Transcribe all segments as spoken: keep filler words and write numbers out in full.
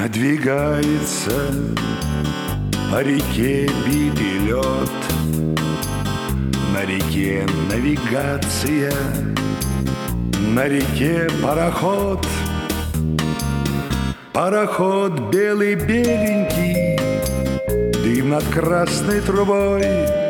Надвигается по реке битый лед, на реке навигация, на реке пароход. Пароход белый-беленький, дым над красной трубой.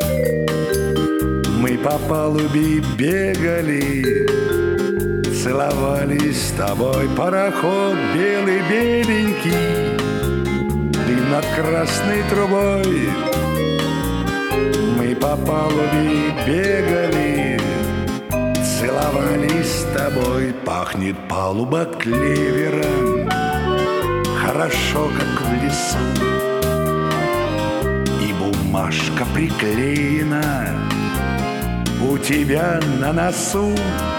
Мы по палубе бегали, целовались с тобой. Пароход белый-беленький, дым над красной трубой. Мы по палубе бегали, целовались с тобой. Пахнет палуба клевером, хорошо, как в лесу. И бумажка приклеена у тебя на носу.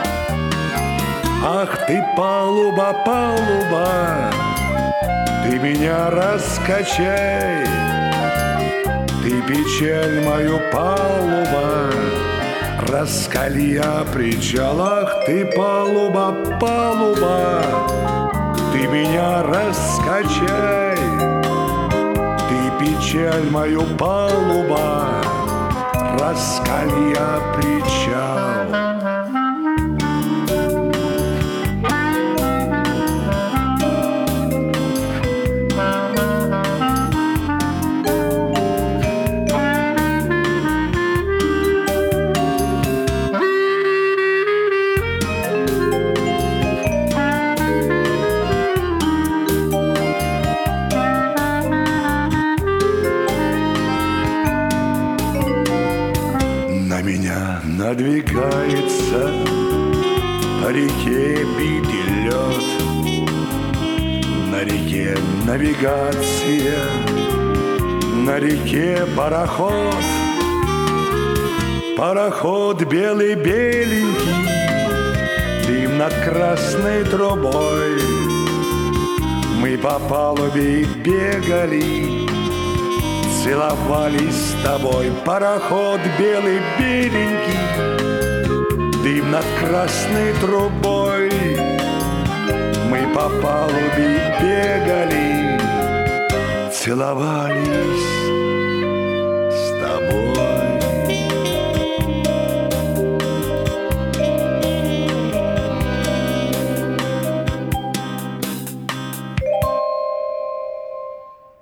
Ах ты, палуба, палуба, ты меня раскачай. Ты печаль мою, палуба, раскали я причал. Ах ты, палуба, палуба, ты меня раскачай. Ты печаль мою, палуба, раскали я причал. На меня надвигается по реке битый лед, на реке навигация, на реке пароход. Пароход белый-беленький, дым над красной трубой. Мы по палубе бегали, целовались с тобой. Пароход белый-беленький, дым над красной трубой. Мы по палубе бегали, целовались